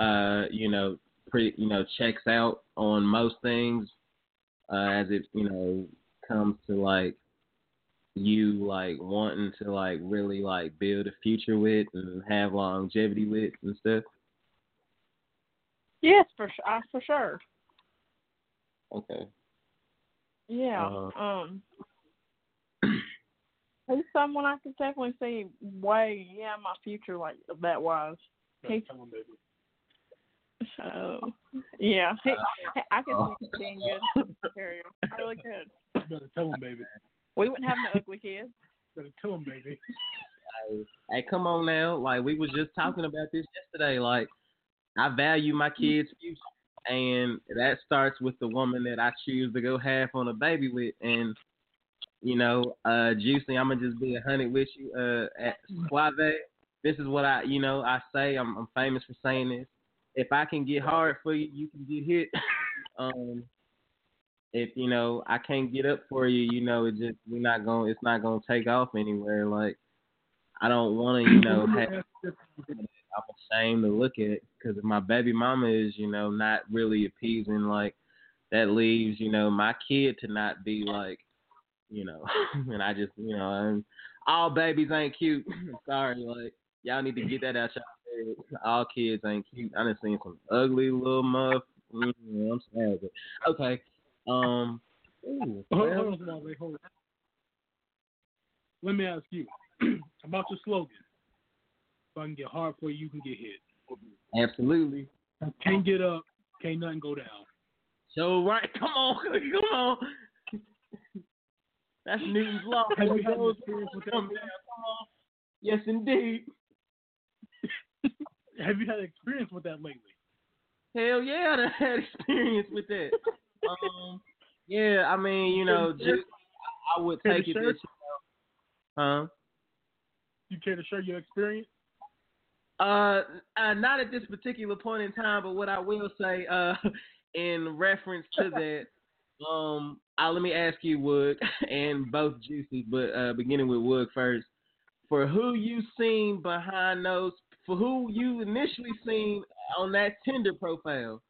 checks out on most things as it comes to you wanting to really build a future with and have longevity with and stuff? yes, for sure. Okay. Yeah. He's someone I could definitely see my future that wise. Tell him, baby. So yeah, I could see him being good material. I really could. Better tell him, baby. We wouldn't have no ugly kids. Better tell him, baby. Hey, come on now. We was just talking about this yesterday. I value my kids' future, and that starts with the woman that I choose to go half on a baby with. And Juicy, I'm gonna just be 100 with you. At Suave, this is what I say. I'm famous for saying this. If I can get hard for you, you can get hit. If I can't get up for you, it's not gonna take off anywhere. I don't want to I'm ashamed to look at, because if my baby mama is not really appeasing, that leaves my kid to not be and I just and all babies ain't cute. Sorry, y'all need to get that out y'all head. All kids ain't cute. I done seen some ugly little muff. I'm sad, but okay. Hold on. Let me ask you about your slogan. If I can get hard for you, you can get hit. Absolutely. Can't get up, can't nothing go down. So right, come on. That's Newton's law. Have you had an experience with that? Yes, indeed. Have you had experience with that lately? Hell yeah, I had experience with that. Yeah, I mean, just I would take it that You care to share your experience? Not at this particular point in time, but what I will say, in reference to that, let me ask you, Wood, and both Juicy, but beginning with Wood first. For who you seen behind those, for who you initially seen on that Tinder profile,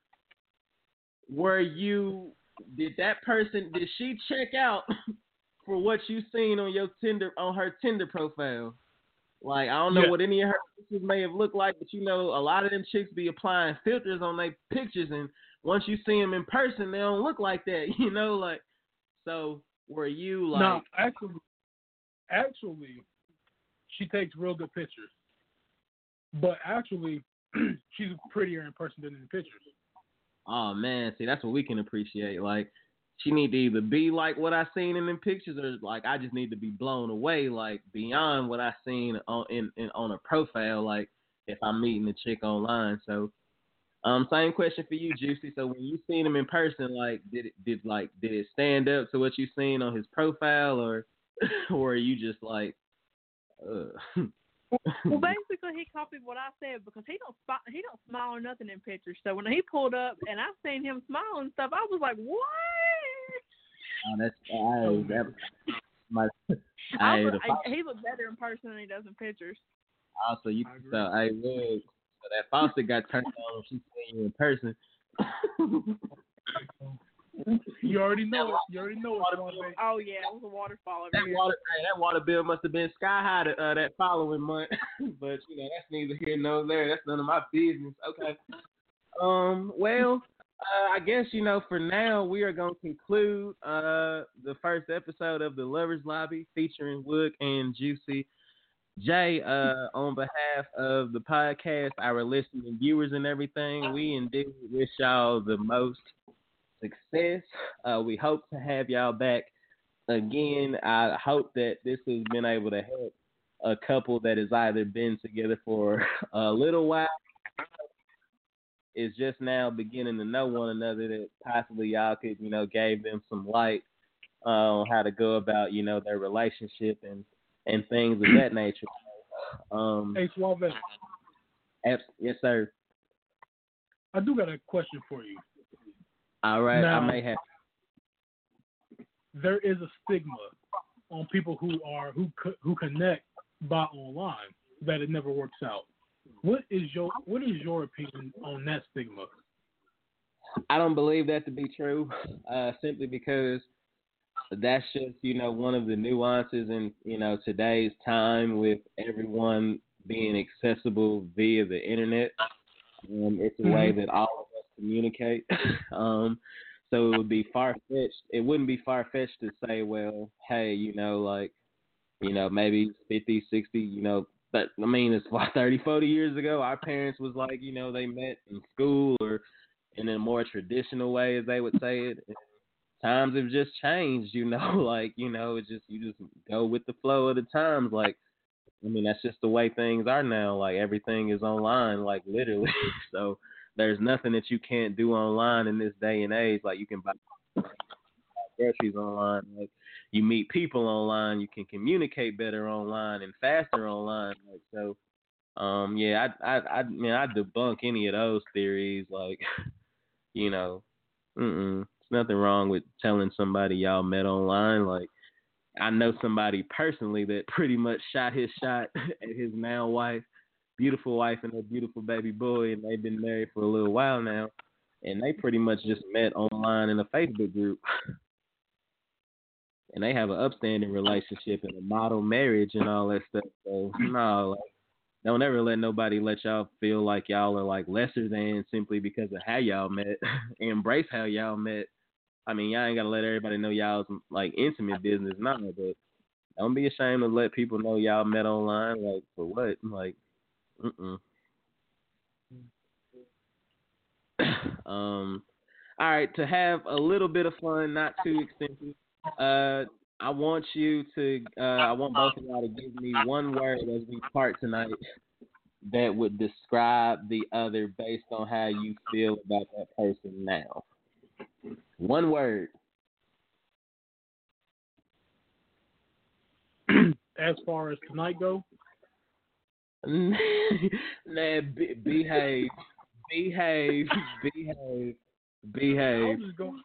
did she check out for what you seen on her Tinder profile? Like, I don't know what any of her pictures may have looked like, but a lot of them chicks be applying filters on their pictures, and once you see them in person, they don't look like that, like, so were you like... No, actually, she takes real good pictures, but actually, she's prettier in person than in the pictures. Oh, man, see, that's what we can appreciate, like, she need to either be like what I seen in them pictures, or like I just need to be blown away, like beyond what I seen on a profile, like if I'm meeting a chick online. So, same question for you, Juicy. So when you seen him in person, like did it stand up to what you seen on his profile, or are you just like, Well, basically, he copied what I said because he don't smile or nothing in pictures. So when he pulled up and I seen him smile and stuff, I was like, "What?" He looks better in person than he does in pictures. So that faucet got turned on when she seen you in person. You already know it. Oh yeah, it was a waterfall over here. That water bill must have been sky high that following month. But that's neither here nor there. That's none of my business. Okay. Well, I guess for now we are going to conclude the first episode of the Lovers Lobby featuring Wood and Juicy. Jay, on behalf of the podcast, our listening viewers and everything, we indeed wish y'all the most success. We hope to have y'all back again. I hope that this has been able to help a couple that has either been together for a little while, is just now beginning to know one another, that possibly y'all could, gave them some light on how to go about, their relationship and things of that nature. Hey, Suave. Yes, sir. I do got a question for you. All right, now, I may have. There is a stigma on people who connect by online that it never works out. What is your opinion on that stigma? I don't believe that to be true, simply because that's just, one of the nuances in, today's time with everyone being accessible via the internet. It's a way that all of us communicate. So it would be far-fetched. It wouldn't be far-fetched to say, well, hey, maybe 50, 60, but I mean, it's 30, 40 years ago, our parents was like, they met in school or in a more traditional way, as they would say it. And times have just changed, it's just, you just go with the flow of the times. Like, I mean, that's just the way things are now. Like, everything is online, like literally. So there's nothing that you can't do online in this day and age. Like, you can buy groceries online. Like, you meet people online. You can communicate better online and faster online. Like, so, yeah, I debunk any of those theories. Like, there's nothing wrong with telling somebody y'all met online. Like, I know somebody personally that pretty much shot his shot at his now wife, beautiful wife, and their beautiful baby boy, and they've been married for a little while now, and they pretty much just met online in a Facebook group. And they have an upstanding relationship and a model marriage and all that stuff. So, no, like, don't ever let nobody let y'all feel like y'all are like lesser than simply because of how y'all met. Embrace how y'all met. I mean, y'all ain't gotta let everybody know y'all's like intimate business, but don't be ashamed to let people know y'all met online. Like, for what? Like, all right, to have a little bit of fun, not too extensive. I want you to. I want both of y'all to give me one word as we part tonight that would describe the other based on how you feel about that person now. One word. As far as tonight go, Nah, behave, behave, behave. I'm just going.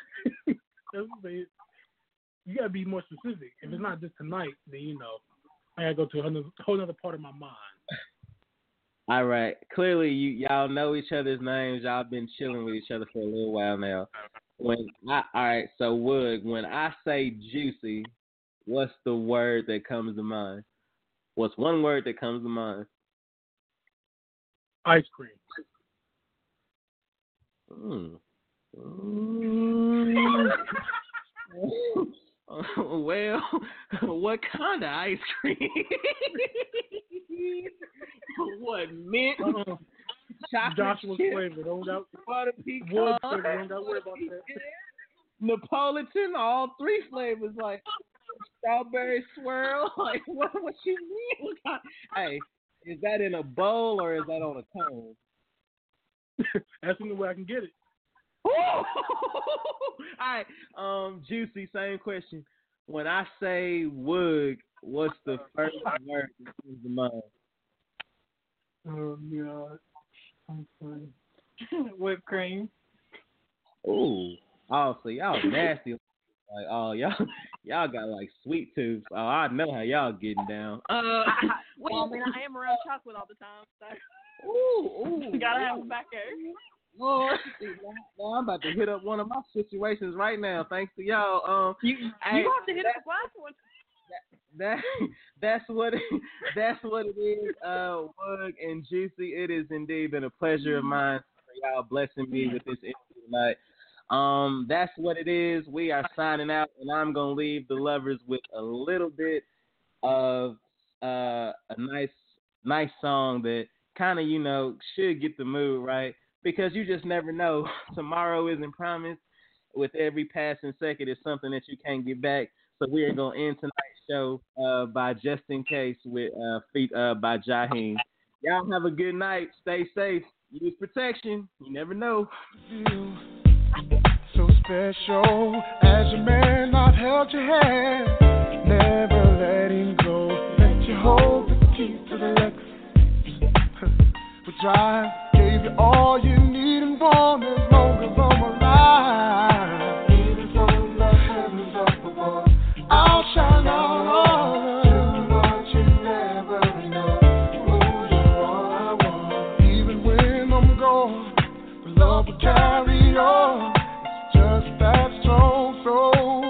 You gotta be more specific. If it's not just tonight, then I gotta go to a whole other part of my mind. All right. Clearly, y'all know each other's names. Y'all been chilling with each other for a little while now. All right. So Wood, when I say juicy, what's the word that comes to mind? What's one word that comes to mind? Ice cream. Well, what kind of ice cream? What, mint? Chocolate Joshua's chip? flavor. Butter pecan? Wood flavor. Don't gotta worry about that. Napolitan, all three flavors, like strawberry swirl. Like, what you mean? Hey, is that in a bowl or is that on a cone? That's the only way I can get it. All right, Juicy, same question. When I say wood, what's the first word that comes to mind? Oh God, I'm sorry. Whipped cream. Ooh, oh, so y'all nasty. Like, oh, y'all got like sweet tooth. Oh, I know how y'all getting down. Well, I mean, I am around chocolate all the time, so. Ooh, Gotta have them back there. Lord, now I'm about to hit up one of my situations right now. Thanks to y'all. You have to hit up the last one. That's what it is. Wug and Juicy, it has indeed been a pleasure of mine for y'all blessing me with this interview tonight. That's what it is. We are signing out, and I'm gonna leave the lovers with a little bit of a nice song that kind of should get the mood right, because you just never know. Tomorrow isn't promised. With every passing second, it's something that you can't get back. So we are gonna end tonight's show by Just In Case with feat by Jaheim. Y'all have a good night. Stay safe. Use protection. You never know. So special as your man, I've held your hand, never letting go. Let you hold the keys to the Lexus. We drive, gave you all you need and want as long as I'm alive. Even from the heavens up above, I'll shine out all of what you never know. Oh, you're all I want. Even when I'm gone, the love will carry on. Just that strong soul,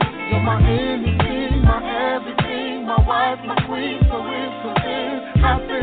my everything, my wife, my queen, so it's a thing.